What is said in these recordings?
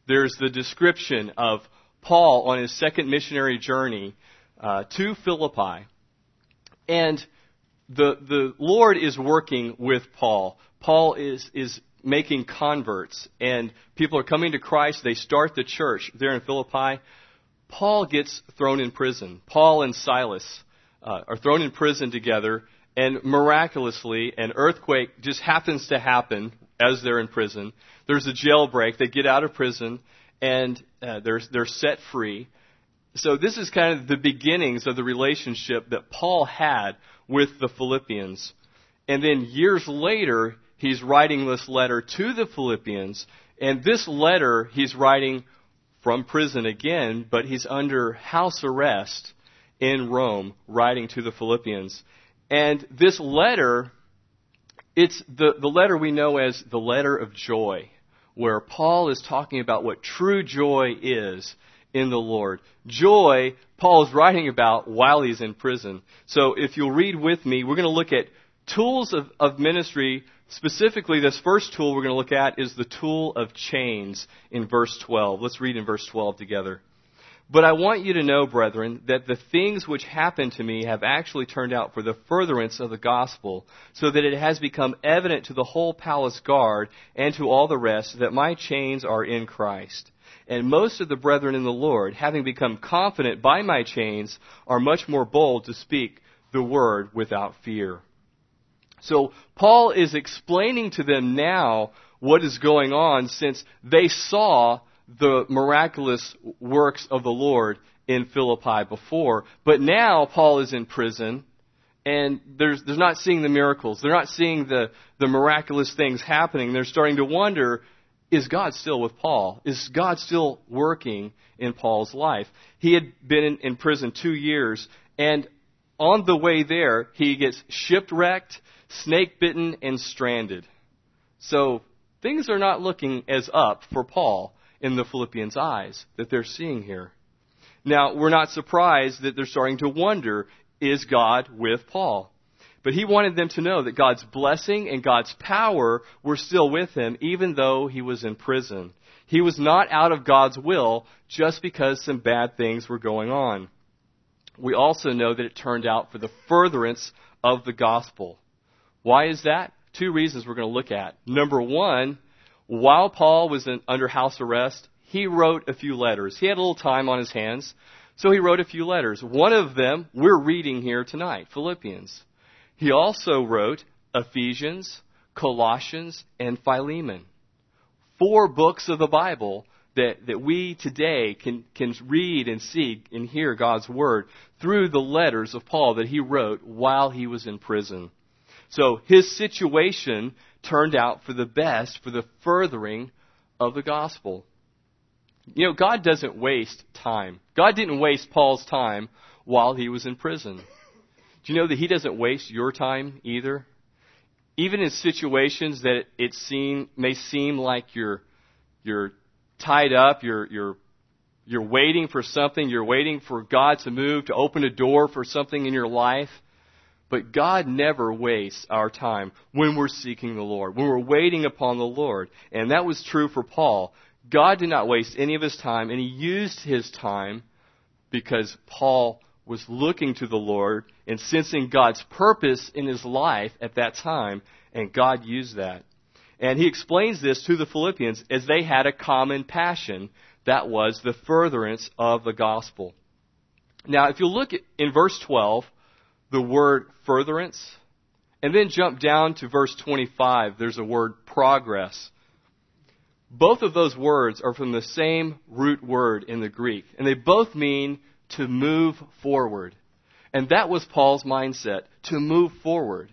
there's the description of Paul on his second missionary journey to Philippi. And the Lord is working with Paul. Paul is making converts, and people are coming to Christ. They start the church there in Philippi. Paul gets thrown in prison. Paul and Silas are thrown in prison together, and miraculously, an earthquake just happens to happen as they're in prison. There's a jailbreak. They get out of prison, and they're set free. So this is kind of the beginnings of the relationship that Paul had with the Philippians. And then years later, he's writing this letter to the Philippians. And this letter he's writing from prison again, but he's under house arrest in Rome, writing to the Philippians. And this letter, it's the letter we know as the letter of joy, where Paul is talking about what true joy is in the Lord. Joy, Paul is writing about while he's in prison. So if you'll read with me, we're going to look at tools of ministry. Specifically, this first tool we're going to look at is the tool of chains in verse 12. Let's read in verse 12 together. But I want you to know, brethren, that the things which happened to me have actually turned out for the furtherance of the gospel, so that it has become evident to the whole palace guard and to all the rest that my chains are in Christ. And most of the brethren in the Lord, having become confident by my chains, are much more bold to speak the word without fear. So Paul is explaining to them now what is going on, since they saw the miraculous works of the Lord in Philippi before. But now Paul is in prison, and they're not seeing the miracles. They're not seeing the miraculous things happening. They're starting to wonder, is God still with Paul? Is God still working in Paul's life? He had been in prison 2 years, and on the way there, he gets shipwrecked, snake-bitten, and stranded. So things are not looking as up for Paul in the Philippians' eyes that they're seeing here. Now, we're not surprised that they're starting to wonder, is God with Paul? But he wanted them to know that God's blessing and God's power were still with him, even though he was in prison. He was not out of God's will just because some bad things were going on. We also know that it turned out for the furtherance of the gospel. Why is that? 2 reasons we're going to look at. Number one, while Paul was under house arrest, he wrote a few letters. He had a little time on his hands, so he wrote a few letters. One of them we're reading here tonight, Philippians. He also wrote Ephesians, Colossians, and Philemon. 4 books of the Bible that we today can read and see and hear God's Word through the letters of Paul that he wrote while he was in prison. So his situation turned out for the best, for the furthering of the gospel. You know, God doesn't waste time. God didn't waste Paul's time while he was in prison. Do you know that he doesn't waste your time either? Even in situations that may seem like you're tied up, you're waiting for something, you're waiting for God to move, to open a door for something in your life. But God never wastes our time when we're seeking the Lord, when we're waiting upon the Lord. And that was true for Paul. God did not waste any of his time, and he used his time because Paul was looking to the Lord and sensing God's purpose in his life at that time, and God used that. And he explains this to the Philippians as they had a common passion. That was the furtherance of the gospel. Now, if you look in verse 12, the word furtherance, and then jump down to verse 25, there's a word progress. Both of those words are from the same root word in the Greek, and they both mean to move forward. And that was Paul's mindset, to move forward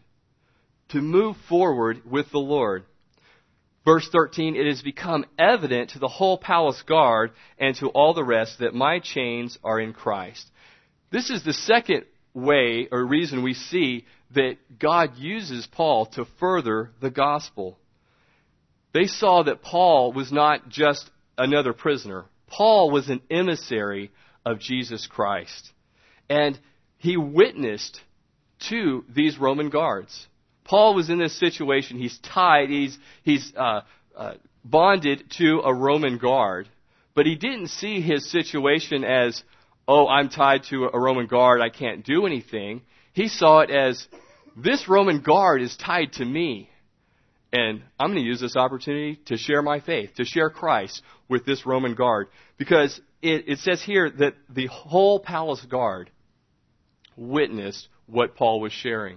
with the Lord. Verse 13, it has become evident to the whole palace guard and to all the rest that my chains are in Christ. This is the second way or reason we see that God uses Paul to further the gospel. They saw that Paul was not just another prisoner. Paul was an emissary of Jesus Christ. And he witnessed to these Roman guards. Paul was in this situation. He's tied. He's bonded to a Roman guard. But he didn't see his situation as, oh, I'm tied to a Roman guard, I can't do anything. He saw it as, this Roman guard is tied to me. And I'm going to use this opportunity to share my faith, to share Christ with this Roman guard. Because it says here that the whole palace guard witnessed what Paul was sharing.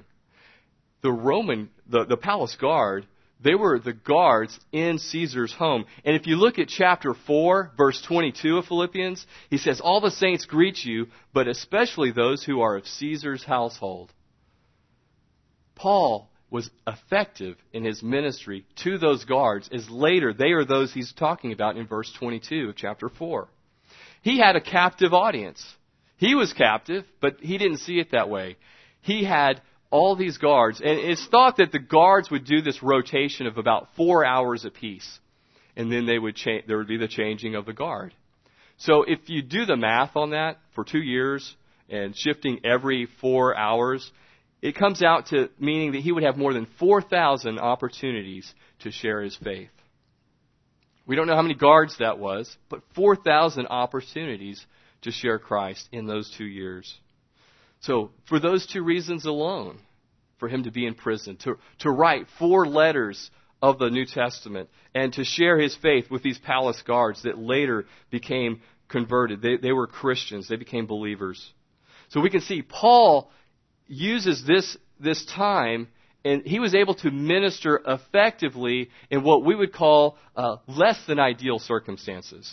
The palace guard, they were the guards in Caesar's home. And if you look at chapter 4, verse 22 of Philippians, he says, all the saints greet you, but especially those who are of Caesar's household. Paul was effective in his ministry to those guards, as later they are those he's talking about in verse 22 of chapter 4. He had a captive audience. He was captive, but he didn't see it that way. He had all these guards, and it's thought that the guards would do this rotation of about 4 hours apiece, and then there would be the changing of the guard. So if you do the math on that for 2 years and shifting every 4 hours, it comes out to meaning that he would have more than 4,000 opportunities to share his faith. We don't know how many guards that was, but 4,000 opportunities to share Christ in those 2 years. So for those 2 reasons alone, for him to be in prison, to write 4 letters of the New Testament, and to share his faith with these palace guards that later became converted. They were Christians. They became believers. So we can see Paul uses this time, and he was able to minister effectively in what we would call less than ideal circumstances.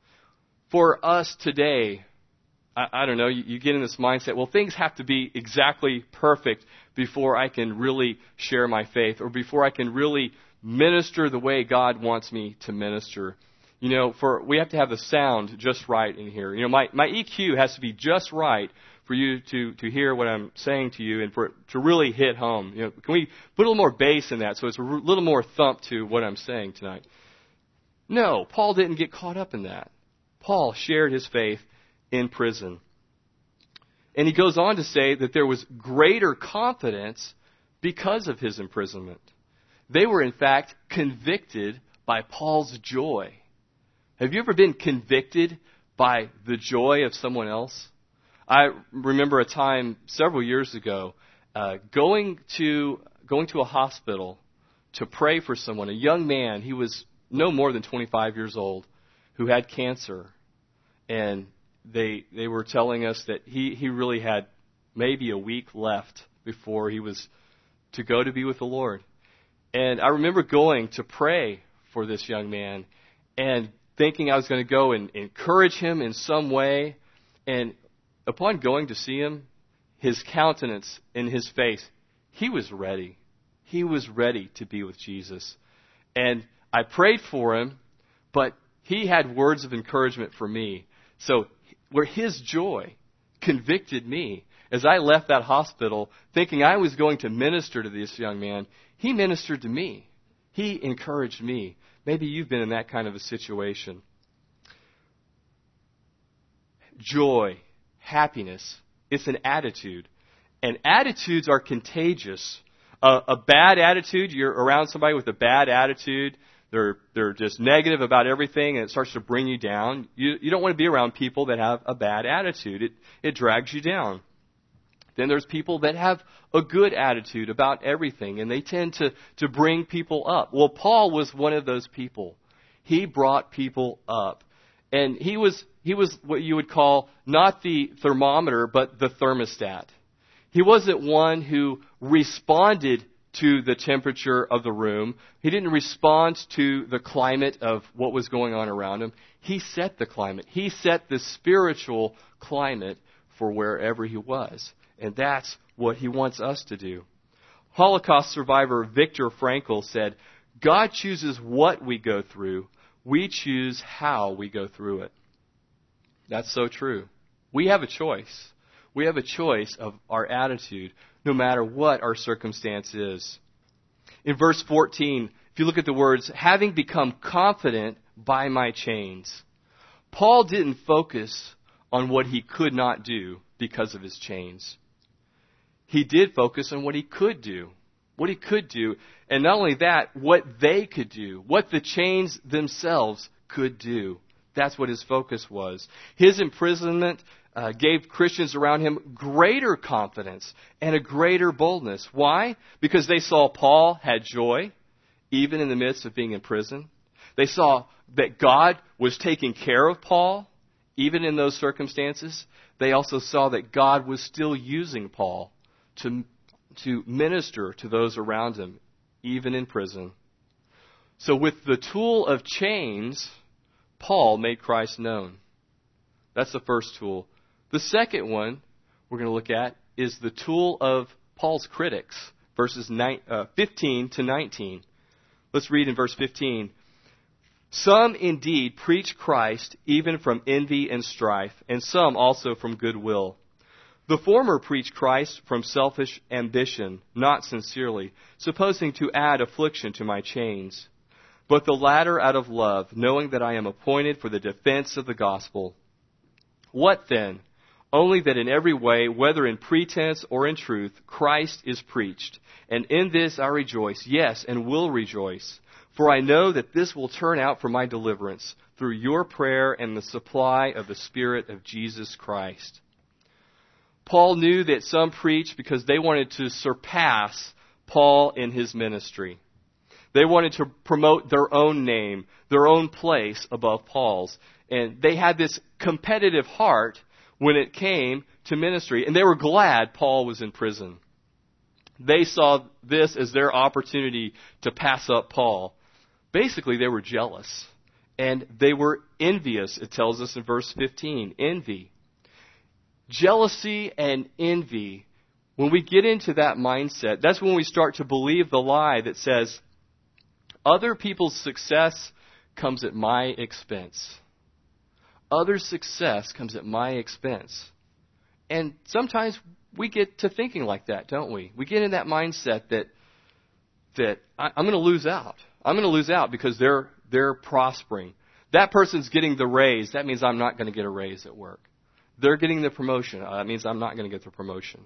For us today, I don't know, you get in this mindset, well, things have to be exactly perfect before I can really share my faith, or before I can really minister the way God wants me to minister. You know, we have to have the sound just right in here. You know, my EQ has to be just right for you to hear what I'm saying to you, and for it to really hit home. You know, can we put a little more bass in that so it's a little more thump to what I'm saying tonight? No, Paul didn't get caught up in that. Paul shared his faith in prison. And he goes on to say that there was greater confidence because of his imprisonment. They were, in fact, convicted by Paul's joy. Have you ever been convicted by the joy of someone else? I remember a time several years ago going to a hospital to pray for someone, a young man. He was no more than 25 years old, who had cancer. And they were telling us that he really had maybe a week left before he was to go to be with the Lord. And I remember going to pray for this young man and thinking I was going to go and encourage him in some way. And upon going to see him, his countenance and his face, he was ready. He was ready to be with Jesus. And I prayed for him, but he had words of encouragement for me. So where his joy convicted me, as I left that hospital thinking I was going to minister to this young man, he ministered to me. He encouraged me. Maybe you've been in that kind of a situation. Joy, happiness, it's an attitude. And attitudes are contagious. A bad attitude, you're around somebody with a bad attitude, they're just negative about everything, and it starts to bring you down. You don't want to be around people that have a bad attitude. It drags you down. Then there's people that have a good attitude about everything, and they tend to bring people up. Well, Paul was one of those people. He brought people up. And he was what you would call not the thermometer, but the thermostat. He wasn't one who responded to the temperature of the room. He didn't respond to the climate of what was going on around him. He set the climate. He set the spiritual climate for wherever he was. And that's what he wants us to do. Holocaust survivor Viktor Frankl said, God chooses what we go through. We choose how we go through it. That's so true. We have a choice. We have a choice of our attitude, no matter what our circumstance is. In verse 14, if you look at the words, having become confident by my chains, Paul didn't focus on what he could not do because of his chains. He did focus on what he could do. What he could do. And not only that, what they could do. What the chains themselves could do. That's what his focus was. His imprisonment gave Christians around him greater confidence and a greater boldness. Why? Because they saw Paul had joy, even in the midst of being in prison. They saw that God was taking care of Paul, even in those circumstances. They also saw that God was still using Paul to minister to those around him, even in prison. So with the tool of chains, Paul made Christ known. That's the first tool. The second one we're going to look at is the tool of Paul's critics, verses 15 to 19. Let's read in verse 15. Some indeed preach Christ even from envy and strife, and some also from goodwill. The former preach Christ from selfish ambition, not sincerely, supposing to add affliction to my chains. But the latter out of love, knowing that I am appointed for the defense of the gospel. What then? Only that in every way, whether in pretense or in truth, Christ is preached. And in this I rejoice, yes, and will rejoice. For I know that this will turn out for my deliverance, through your prayer and the supply of the Spirit of Jesus Christ. Paul knew that some preached because they wanted to surpass Paul in his ministry. They wanted to promote their own name, their own place above Paul's. And they had this competitive heart when it came to ministry. And they were glad Paul was in prison. They saw this as their opportunity to pass up Paul. Basically, they were jealous. And they were envious, it tells us in verse 15. Envy. Jealousy and envy. When we get into that mindset, that's when we start to believe the lie that says, other people's success comes at my expense. Other success comes at my expense. And sometimes we get to thinking like that, don't we? We get in that mindset that I'm going to lose out. I'm going to lose out because they're prospering. That person's getting the raise. That means I'm not going to get a raise at work. They're getting the promotion. That means I'm not going to get the promotion.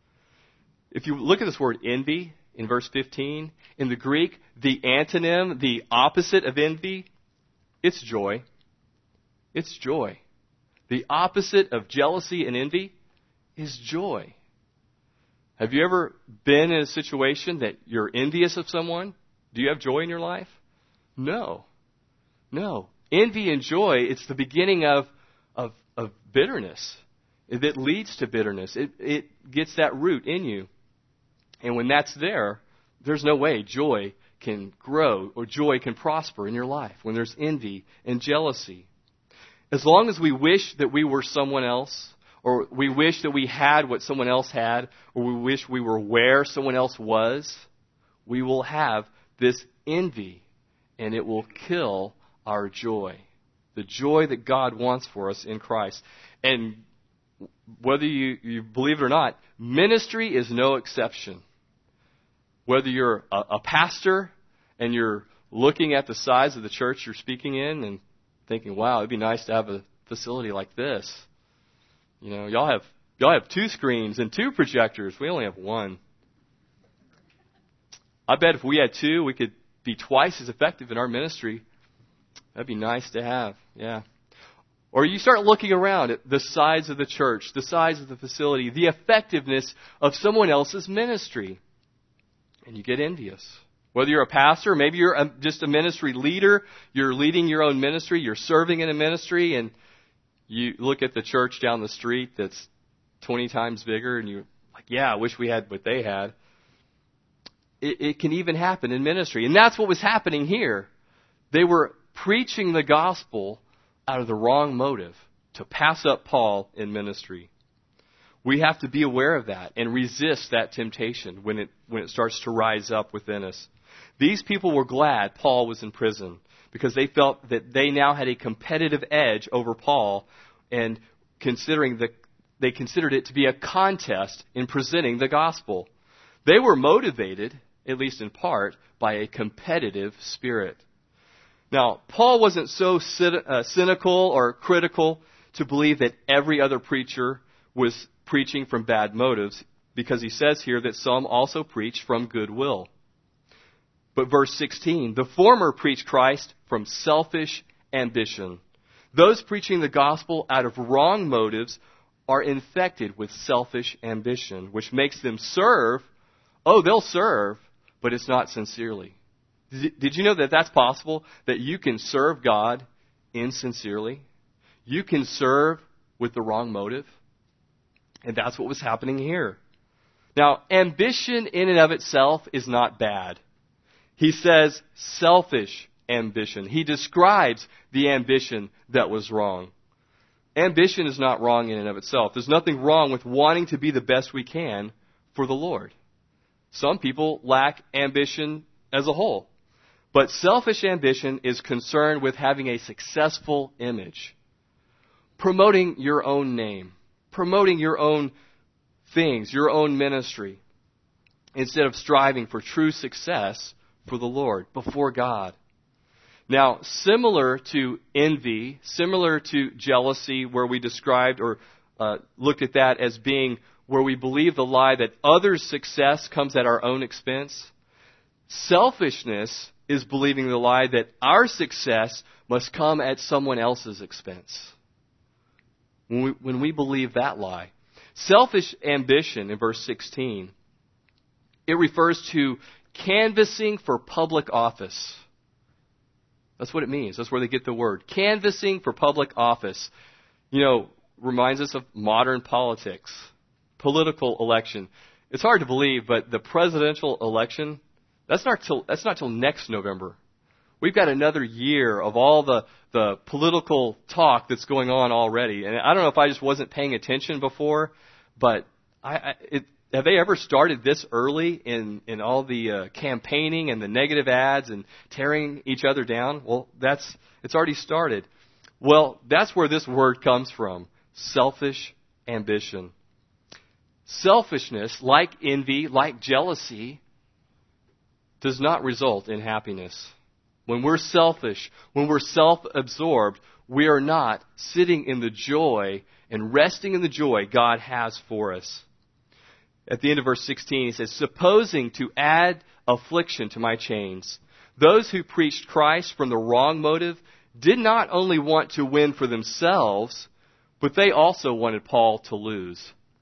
If you look at this word envy in verse 15, in the Greek, the antonym, the opposite of envy, it's joy. It's joy. The opposite of jealousy and envy is joy. Have you ever been in a situation that you're envious of someone? Do you have joy in your life? No. No. Envy and joy, it's the beginning of bitterness. It leads to bitterness. It gets that root in you. And when that's there, there's no way joy can grow or joy can prosper in your life when there's envy and jealousy. As long as we wish that we were someone else, or we wish that we had what someone else had, or we wish we were where someone else was, we will have this envy, and it will kill our joy. The joy that God wants for us in Christ. And whether you believe it or not, ministry is no exception. Whether you're a pastor and you're looking at the size of the church you're speaking in and thinking, wow, it'd be nice to have a facility like this. You know, y'all have 2 screens and 2 projectors. We only have 1. I bet if we had 2, we could be twice as effective in our ministry. That'd be nice to have, yeah. Or you start looking around at the size of the church, the size of the facility, the effectiveness of someone else's ministry, and you get envious. Whether you're a pastor, maybe you're just a ministry leader, you're leading your own ministry, you're serving in a ministry, and you look at the church down the street that's 20 times bigger, and you're like, yeah, I wish we had what they had. It can even happen in ministry. And that's what was happening here. They were preaching the gospel out of the wrong motive, to pass up Paul in ministry. We have to be aware of that and resist that temptation when it starts to rise up within us. These people were glad Paul was in prison because they felt that they now had a competitive edge over Paul, and they considered it to be a contest in presenting the gospel. They were motivated, at least in part, by a competitive spirit. Now, Paul wasn't so cynical or critical to believe that every other preacher was preaching from bad motives, because he says here that some also preach from goodwill. But verse 16, the former preach Christ from selfish ambition. Those preaching the gospel out of wrong motives are infected with selfish ambition, which makes them serve. Oh, they'll serve, but it's not sincerely. Did you know that that's possible? That you can serve God insincerely? You can serve with the wrong motive? And that's what was happening here. Now, ambition in and of itself is not bad. He says selfish ambition. He describes the ambition that was wrong. Ambition is not wrong in and of itself. There's nothing wrong with wanting to be the best we can for the Lord. Some people lack ambition as a whole. But selfish ambition is concerned with having a successful image, promoting your own name, promoting your own things, your own ministry, instead of striving for true success for the Lord, before God. Now, similar to envy, similar to jealousy, where we described or looked at that as being where we believe the lie that others' success comes at our own expense, selfishness is believing the lie that our success must come at someone else's expense. When we believe that lie. Selfish ambition, in verse 16, it refers to canvassing for public office. That's what it means. That's where they get the word. Canvassing for public office. Reminds us of modern politics. Political election. It's hard to believe, but the presidential election, that's not till next November. We've got another year of all the political talk that's going on already. And I don't know if I just wasn't paying attention before, but have they ever started this early in all the campaigning and the negative ads and tearing each other down? Well, it's already started. Well, that's where this word comes from. Selfish ambition. Selfishness, like envy, like jealousy, does not result in happiness. When we're selfish, when we're self-absorbed, we are not sitting in the joy and resting in the joy God has for us. At the end of verse 16, he says, supposing to add affliction to my chains, those who preached Christ from the wrong motive did not only want to win for themselves, but they also wanted Paul to lose.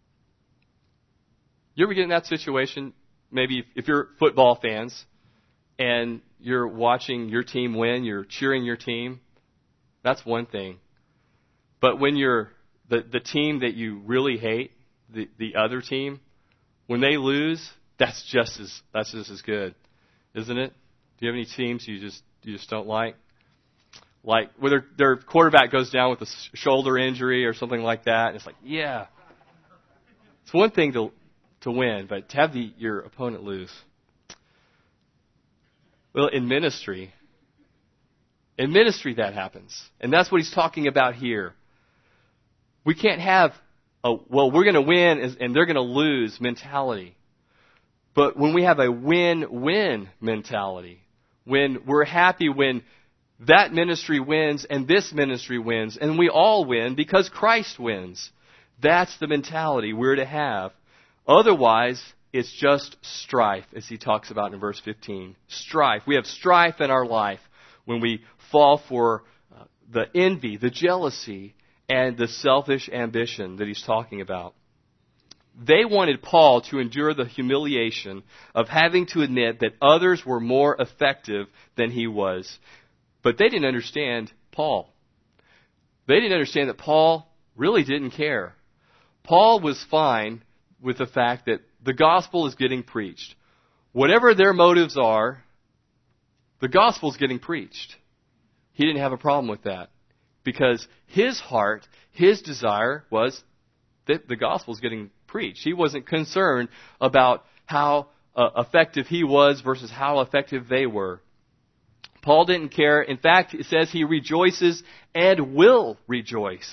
You ever get in that situation? Maybe if you're football fans and you're watching your team win, you're cheering your team, that's one thing. But when you're the team that you really hate, the other team, when they lose, that's just as good, isn't it? Do you have any teams you just don't like? Like whether their quarterback goes down with a shoulder injury or something like that, and it's like, yeah. It's one thing to win, but to have your opponent lose. Well, in ministry that happens. And that's what he's talking about here. We can't have we're going to win and they're going to lose mentality. But when we have a win-win mentality, when we're happy when that ministry wins and this ministry wins and we all win because Christ wins, that's the mentality we're to have. Otherwise, it's just strife, as he talks about in verse 15. Strife. We have strife in our life when we fall for the envy, the jealousy, and the selfish ambition that he's talking about. They wanted Paul to endure the humiliation of having to admit that others were more effective than he was. But they didn't understand Paul. They didn't understand that Paul really didn't care. Paul was fine with the fact that the gospel is getting preached. Whatever their motives are, the gospel is getting preached. He didn't have a problem with that because his heart, his desire was that the gospel is getting preached. He wasn't concerned about how effective he was versus how effective they were. Paul didn't care. In fact, it says he rejoices and will rejoice.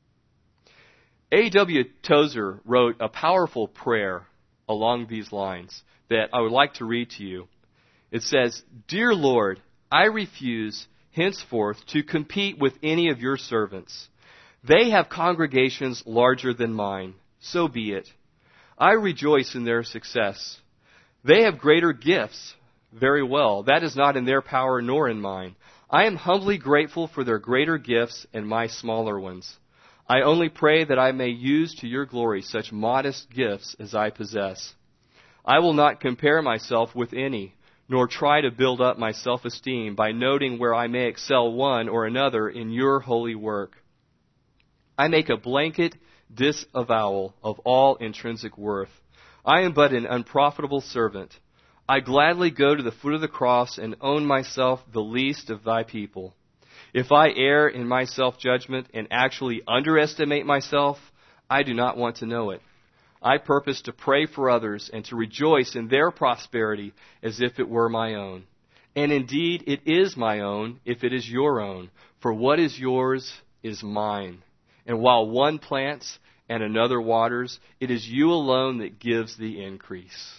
A.W. Tozer wrote a powerful prayer along these lines that I would like to read to you. It says, "Dear Lord, I refuse henceforth to compete with any of your servants. They have congregations larger than mine. So be it. I rejoice in their success. They have greater gifts. Very well. That is not in their power nor in mine. I am humbly grateful for their greater gifts and my smaller ones. I only pray that I may use to your glory such modest gifts as I possess. I will not compare myself with any, nor try to build up my self-esteem by noting where I may excel one or another in your holy work. I make a blanket disavowal of all intrinsic worth. I am but an unprofitable servant. I gladly go to the foot of the cross and own myself the least of thy people. If I err in my self-judgment and actually underestimate myself, I do not want to know it. I purpose to pray for others and to rejoice in their prosperity as if it were my own. And indeed, it is my own if it is your own. For what is yours is mine. And while one plants and another waters, it is you alone that gives the increase.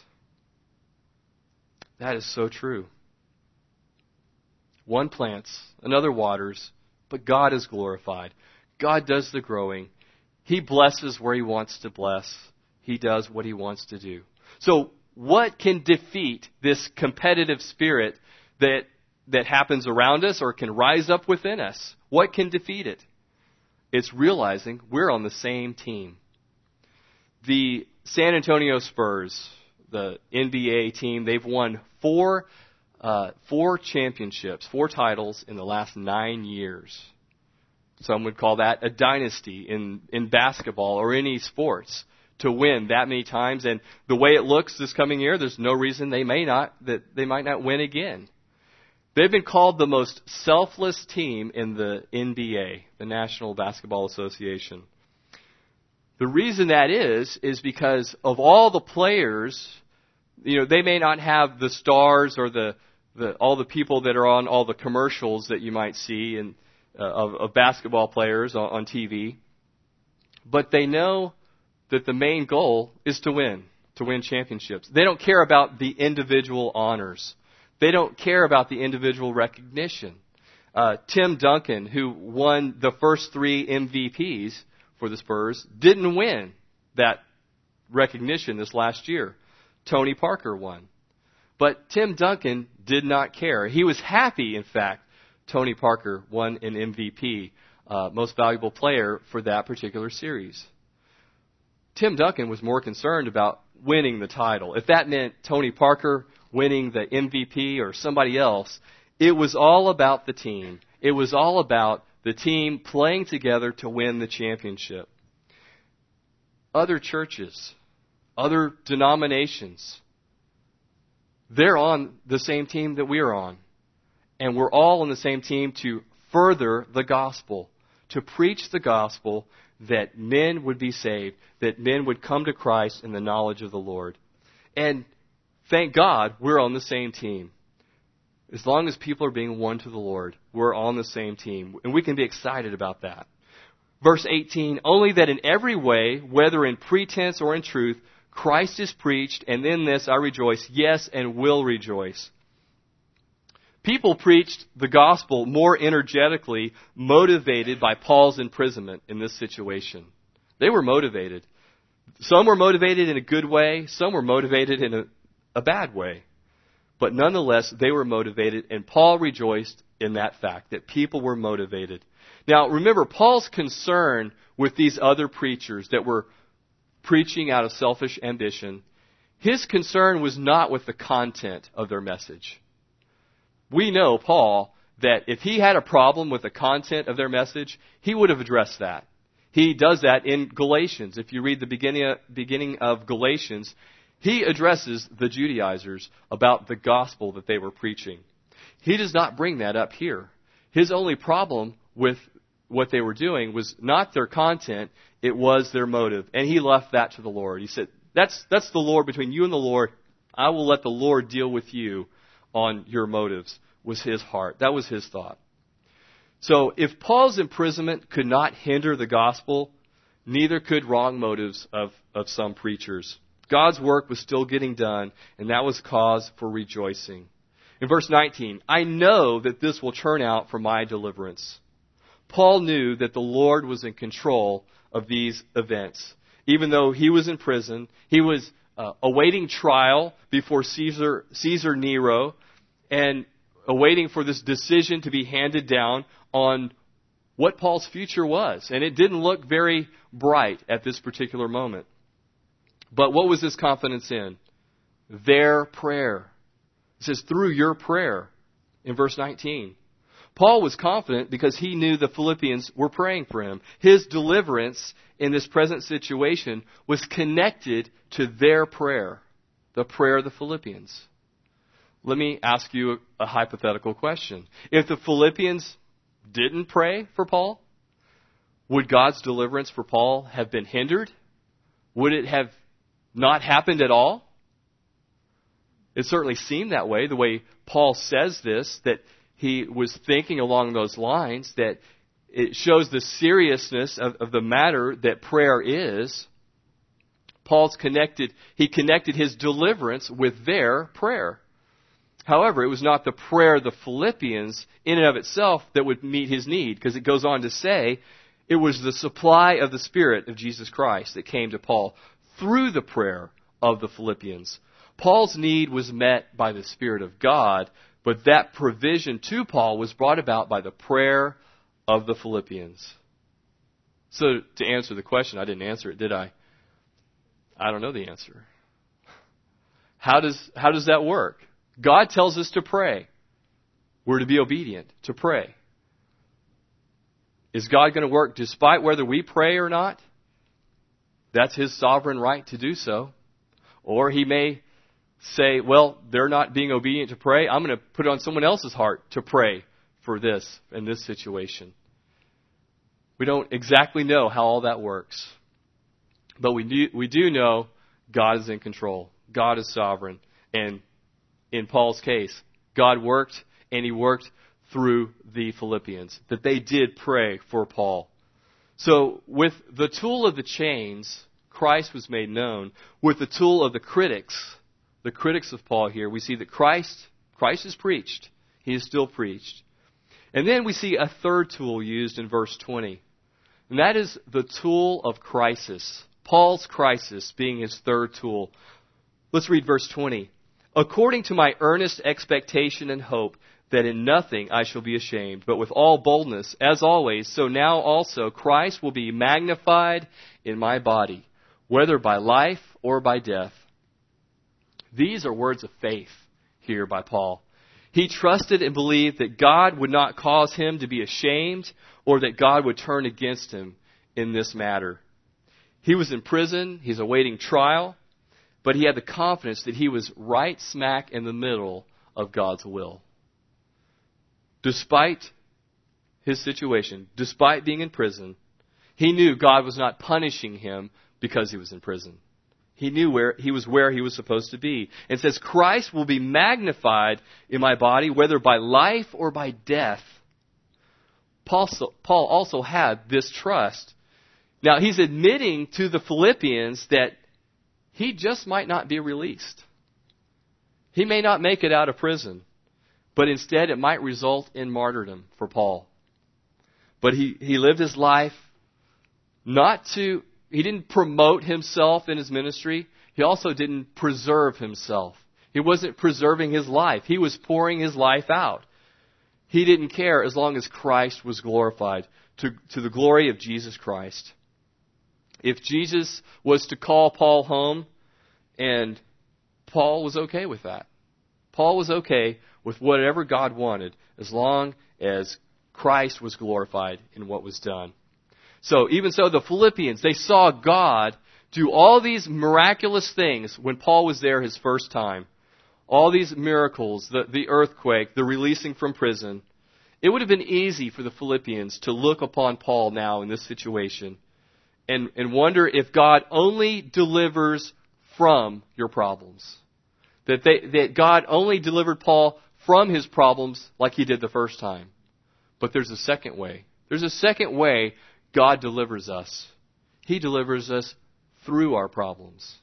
That is so true. One plants, another waters, but God is glorified. God does the growing. He blesses where He wants to bless. He does what He wants to do. So what can defeat this competitive spirit that happens around us or can rise up within us? What can defeat it? It's realizing we're on the same team. The San Antonio Spurs, the NBA team, they've won four championships, 4 titles in the last 9 years. Some would call that a dynasty in basketball or any sports to win that many times. And the way it looks this coming year, there's no reason they might not win again. They've been called the most selfless team in the NBA, the National Basketball Association. The reason that is because of all the players, they may not have the stars or all the people that are on all the commercials that you might see of basketball players on TV, but they know that the main goal is to win championships. They don't care about the individual honors. They don't care about the individual recognition. Tim Duncan, who won the first 3 MVPs for the Spurs, didn't win that recognition this last year. Tony Parker won. But Tim Duncan did not care. He was happy, in fact, Tony Parker won an MVP, most valuable player for that particular series. Tim Duncan was more concerned about winning the title. If that meant Tony Parker winning the MVP or somebody else, it was all about the team. It was all about the team playing together to win the championship. Other churches, other denominations, they're on the same team that we're on. And we're all on the same team to further the gospel, to preach the gospel that men would be saved, that men would come to Christ in the knowledge of the Lord. And thank God we're on the same team. As long as people are being won to the Lord, we're on the same team. And we can be excited about that. Verse 18, only that in every way, whether in pretense or in truth, Christ is preached, and in this I rejoice, yes, and will rejoice. People preached the gospel more energetically, motivated by Paul's imprisonment in this situation. They were motivated. Some were motivated in a good way. Some were motivated in a bad way. But nonetheless, they were motivated, and Paul rejoiced in that fact, that people were motivated. Now, remember, Paul's concern with these other preachers that were preaching out of selfish ambition, his concern was not with the content of their message. We know, Paul, that if he had a problem with the content of their message, he would have addressed that. He does that in Galatians. If you read the beginning of Galatians, he addresses the Judaizers about the gospel that they were preaching. He does not bring that up here. His only problem with what they were doing was not their content, it was their motive. And he left that to the Lord. He said, that's the Lord, between you and the Lord. I will let the Lord deal with you on your motives, was his heart. That was his thought. So if Paul's imprisonment could not hinder the gospel, neither could wrong motives of some preachers. God's work was still getting done, and that was cause for rejoicing. In verse 19, I know that this will turn out for my deliverance. Paul knew that the Lord was in control of these events. Even though he was in prison, he was awaiting trial before Caesar Nero, and awaiting for this decision to be handed down on what Paul's future was. And it didn't look very bright at this particular moment. But what was his confidence in? Their prayer. It says, through your prayer in verse 19. Paul was confident because he knew the Philippians were praying for him. His deliverance in this present situation was connected to their prayer, the prayer of the Philippians. Let me ask you a hypothetical question. If the Philippians didn't pray for Paul, would God's deliverance for Paul have been hindered? Would it have not happened at all? It certainly seemed that way, the way Paul says this, that he was thinking along those lines, that it shows the seriousness of the matter that prayer is. He connected his deliverance with their prayer. However, it was not the prayer of the Philippians in and of itself that would meet his need, because it goes on to say it was the supply of the Spirit of Jesus Christ that came to Paul through the prayer of the Philippians. Paul's need was met by the Spirit of God, but that provision to Paul was brought about by the prayer of the Philippians. So to answer the question, I didn't answer it, did I? I don't know the answer. How does that work? God tells us to pray. We're to be obedient, to pray. Is God going to work despite whether we pray or not? That's His sovereign right to do so. Or He may say, well, they're not being obedient to pray. I'm going to put it on someone else's heart to pray for this in this situation. We don't exactly know how all that works. But we do know God is in control. God is sovereign. And in Paul's case, God worked, and He worked through the Philippians, that they did pray for Paul. So with the tool of the chains, Christ was made known. With the tool of the critics of Paul here, we see that Christ is preached. He is still preached. And then we see a third tool used in verse 20. And that is the tool of crisis. Paul's crisis being his third tool. Let's read verse 20. According to my earnest expectation and hope that in nothing I shall be ashamed, but with all boldness, as always, so now also Christ will be magnified in my body, whether by life or by death. These are words of faith here by Paul. He trusted and believed that God would not cause him to be ashamed or that God would turn against him in this matter. He was in prison. He's awaiting trial. But he had the confidence that he was right smack in the middle of God's will. Despite his situation, despite being in prison, he knew God was not punishing him because he was in prison. He knew where he was supposed to be. It says, Christ will be magnified in my body, whether by life or by death. Paul also had this trust. Now, he's admitting to the Philippians that he just might not be released. He may not make it out of prison, but instead it might result in martyrdom for Paul. But he lived his life he didn't promote himself in his ministry. He also didn't preserve himself. He wasn't preserving his life. He was pouring his life out. He didn't care as long as Christ was glorified, to the glory of Jesus Christ. If Jesus was to call Paul home, and Paul was okay with that. Paul was okay with whatever God wanted, as long as Christ was glorified in what was done. So even so, the Philippians, they saw God do all these miraculous things when Paul was there his first time. All these miracles, the earthquake, the releasing from prison. It would have been easy for the Philippians to look upon Paul now in this situation and wonder if God only delivers from your problems. That God only delivered Paul from his problems like He did the first time. But there's a second way. There's a second way God delivers us. He delivers us through our problems.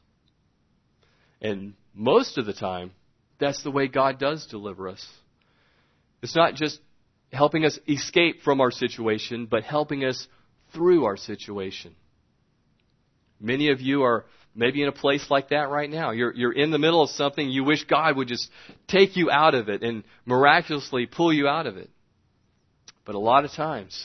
And most of the time, that's the way God does deliver us. It's not just helping us escape from our situation, but helping us through our situation. Many of you are maybe in a place like that right now. You're in the middle of something. You wish God would just take you out of it and miraculously pull you out of it. But a lot of times,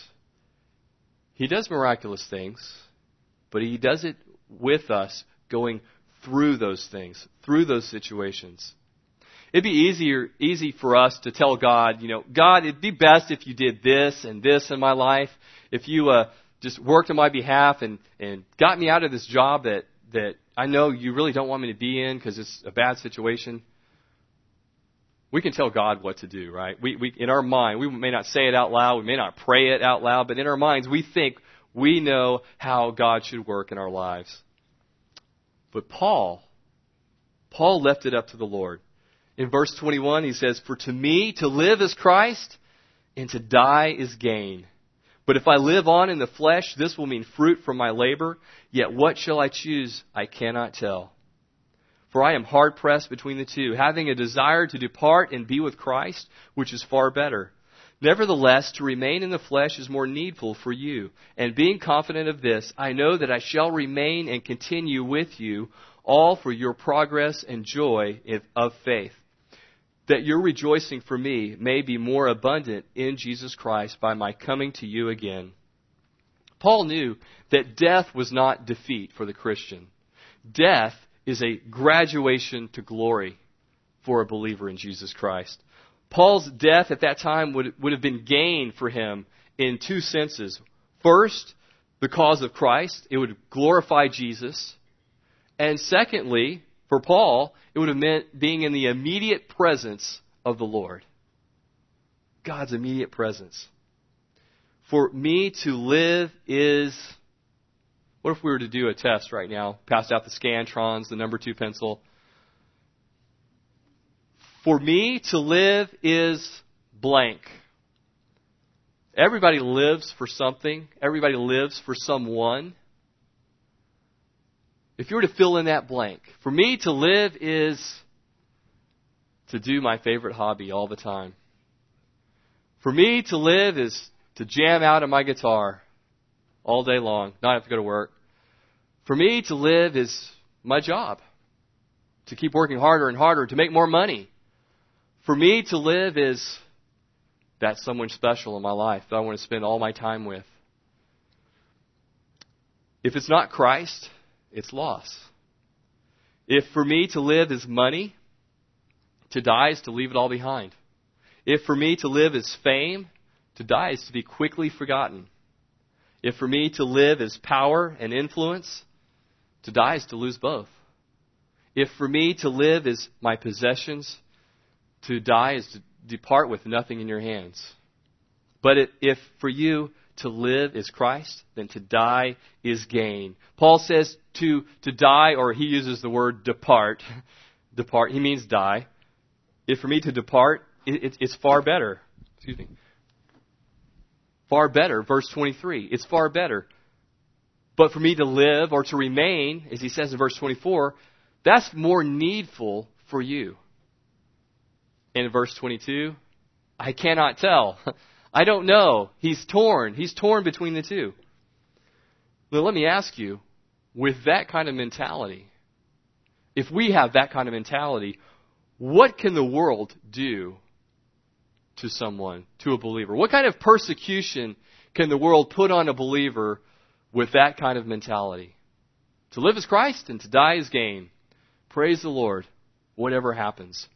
He does miraculous things, but He does it with us going through those things, through those situations. It'd be easy for us to tell God, God, it'd be best if you did this and this in my life. If you just worked on my behalf and got me out of this job that I know you really don't want me to be in because it's a bad situation. We can tell God what to do, right? We in our mind, we may not say it out loud, we may not pray it out loud, but in our minds we think we know how God should work in our lives. But Paul left it up to the Lord. In verse 21, he says, "For to me to live is Christ, and to die is gain. But if I live on in the flesh, this will mean fruit from my labor. Yet what shall I choose? I cannot tell. For I am hard-pressed between the two, having a desire to depart and be with Christ, which is far better. Nevertheless, to remain in the flesh is more needful for you. And being confident of this, I know that I shall remain and continue with you, all for your progress and joy of faith, that your rejoicing for me may be more abundant in Jesus Christ by my coming to you again." Paul knew that death was not defeat for the Christian. Death is a graduation to glory for a believer in Jesus Christ. Paul's death at that time would have been gain for him in two senses. First, the cause of Christ. It would glorify Jesus. And secondly, for Paul, it would have meant being in the immediate presence of the Lord. God's immediate presence. For me to live is... What if we were to do a test right now? Pass out the Scantrons, the number 2 pencil. For me to live is blank. Everybody lives for something. Everybody lives for someone. If you were to fill in that blank, for me to live is to do my favorite hobby all the time. For me to live is to jam out on my guitar all day long, not have to go to work. For me to live is my job, to keep working harder and harder, to make more money. For me to live is that someone special in my life that I want to spend all my time with. If it's not Christ, it's loss. If for me to live is money, to die is to leave it all behind. If for me to live is fame, to die is to be quickly forgotten. If for me to live is power and influence, to die is to lose both. If for me to live is my possessions, to die is to depart with nothing in your hands. But if for you to live is Christ, then to die is gain. Paul says to die, or he uses the word depart. Depart, he means die. If for me to depart, it's far better. Excuse me. Far better, verse 23. It's far better. But for me to live or to remain, as he says in verse 24, that's more needful for you. And in verse 22, I cannot tell. I don't know. He's torn. He's torn between the two. Now, let me ask you, with that kind of mentality, if we have that kind of mentality, what can the world do to someone, to a believer? What kind of persecution can the world put on a believer with that kind of mentality? To live is Christ and to die is gain. Praise the Lord, whatever happens.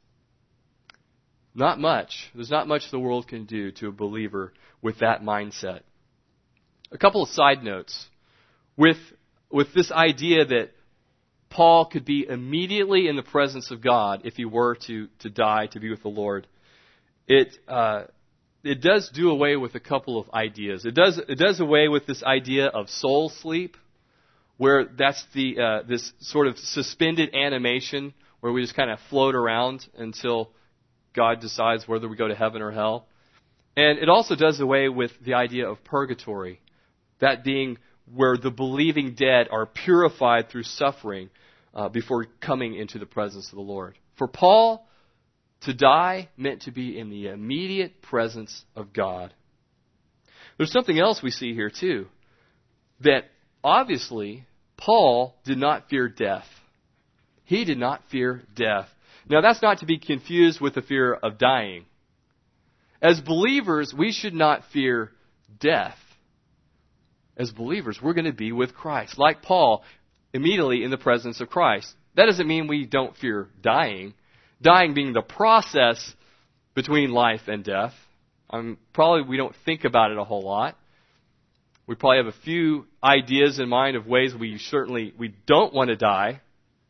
Not much. There's not much the world can do to a believer with that mindset. A couple of side notes. With this idea that Paul could be immediately in the presence of God if he were to die to be with the Lord, it does do away with a couple of ideas. It does away with this idea of soul sleep, where that's this sort of suspended animation where we just kind of float around until God decides whether we go to heaven or hell. And it also does away with the idea of purgatory, that being where the believing dead are purified through suffering before coming into the presence of the Lord. For Paul, to die meant to be in the immediate presence of God. There's something else we see here too, that obviously Paul did not fear death. He did not fear death. Now, that's not to be confused with the fear of dying. As believers, we should not fear death. As believers, we're going to be with Christ. Like Paul, immediately in the presence of Christ. That doesn't mean we don't fear dying. Dying being the process between life and death. Probably we don't think about it a whole lot. We probably have a few ideas in mind of ways we don't want to die.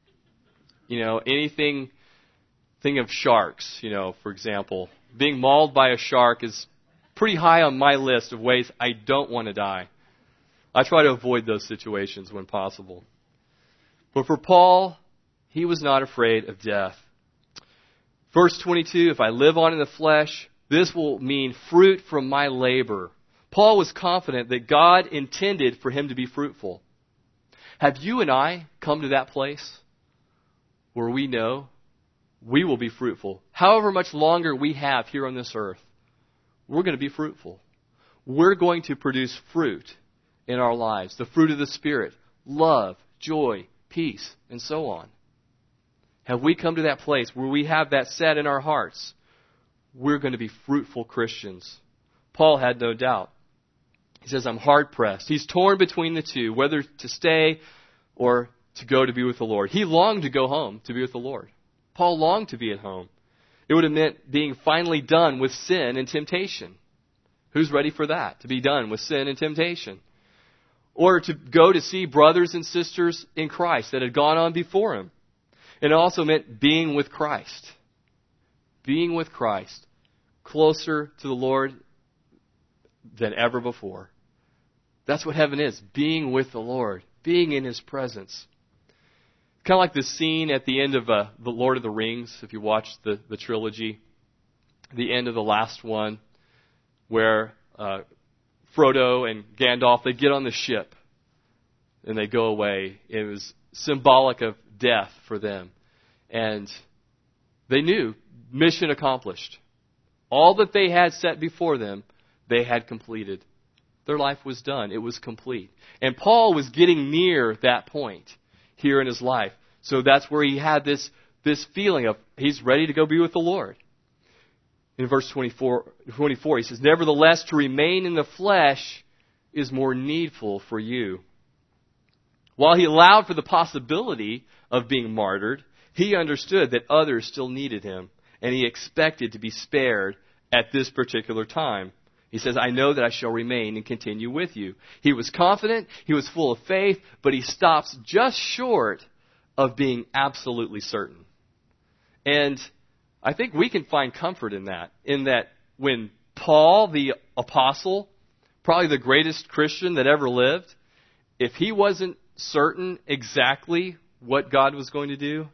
Think of sharks, for example. Being mauled by a shark is pretty high on my list of ways I don't want to die. I try to avoid those situations when possible. But for Paul, he was not afraid of death. Verse 22, if I live on in the flesh, this will mean fruit from my labor. Paul was confident that God intended for him to be fruitful. Have you and I come to that place where we know we will be fruitful? However much longer we have here on this earth, we're going to be fruitful. We're going to produce fruit in our lives. The fruit of the Spirit, love, joy, peace, and so on. Have we come to that place where we have that set in our hearts? We're going to be fruitful Christians. Paul had no doubt. He says, I'm hard-pressed. He's torn between the two, whether to stay or to go to be with the Lord. He longed to go home to be with the Lord. Paul longed to be at home. It would have meant being finally done with sin and temptation. Who's ready for that? To be done with sin and temptation. Or to go to see brothers and sisters in Christ that had gone on before him. It also meant being with Christ. Being with Christ. Closer to the Lord than ever before. That's what heaven is. Being with the Lord. Being in His presence. Kind of like the scene at the end of The Lord of the Rings, if you watch the trilogy. The end of the last one, where Frodo and Gandalf, they get on the ship and they go away. It was symbolic of death for them. And they knew, mission accomplished. All that they had set before them, they had completed. Their life was done. It was complete. And Paul was getting near that point here in his life. So that's where he had this feeling of he's ready to go be with the Lord. In verse 24, he says, nevertheless, to remain in the flesh is more needful for you. While he allowed for the possibility of being martyred, he understood that others still needed him, and he expected to be spared at this particular time. He says, I know that I shall remain and continue with you. He was confident, he was full of faith, but he stops just short of being absolutely certain. And I think we can find comfort in that when Paul, the apostle, probably the greatest Christian that ever lived, if he wasn't certain exactly what God was going to do,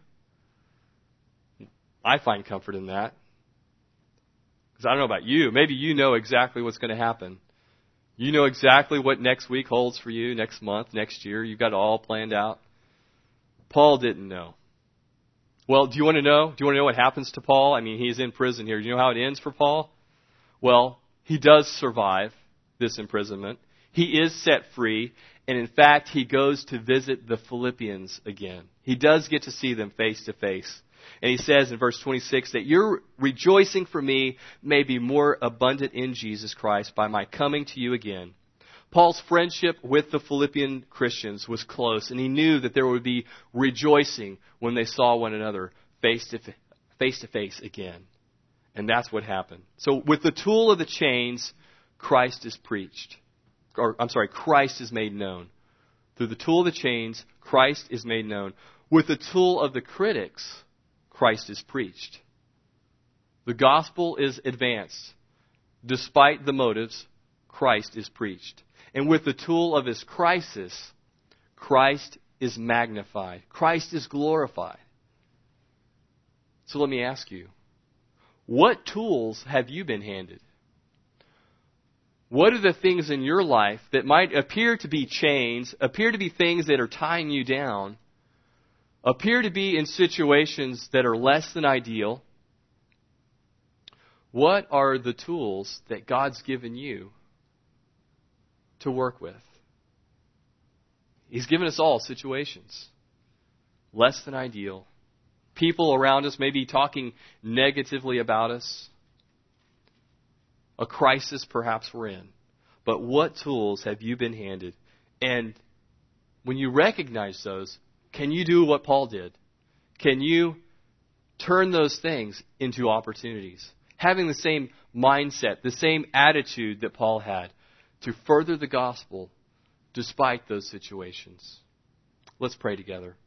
I find comfort in that. Because I don't know about you. Maybe you know exactly what's going to happen. You know exactly what next week holds for you, next month, next year. You've got it all planned out. Paul didn't know. Well, do you want to know? Do you want to know what happens to Paul? I mean, he's in prison here. Do you know how it ends for Paul? Well, he does survive this imprisonment. He is set free. And in fact, he goes to visit the Philippians again. He does get to see them face to face. And he says in verse 26 that your rejoicing for me may be more abundant in Jesus Christ by my coming to you again. Paul's friendship with the Philippian Christians was close, and he knew that there would be rejoicing when they saw one another face to face again. And that's what happened. So with the tool of the chains, Christ is preached. Christ is made known. Through the tool of the chains, Christ is made known. With the tool of the critics, Christ is preached. The gospel is advanced. Despite the motives, Christ is preached. And with the tool of his crisis, Christ is magnified. Christ is glorified. So let me ask you, what tools have you been handed? What are the things in your life that might appear to be chains, appear to be things that are tying you down, appear to be in situations that are less than ideal? What are the tools that God's given you to work with? He's given us all situations. Less than ideal. People around us may be talking negatively about us. A crisis perhaps we're in. But what tools have you been handed? And when you recognize those, can you do what Paul did? Can you turn those things into opportunities? Having the same mindset, the same attitude that Paul had to further the gospel despite those situations. Let's pray together.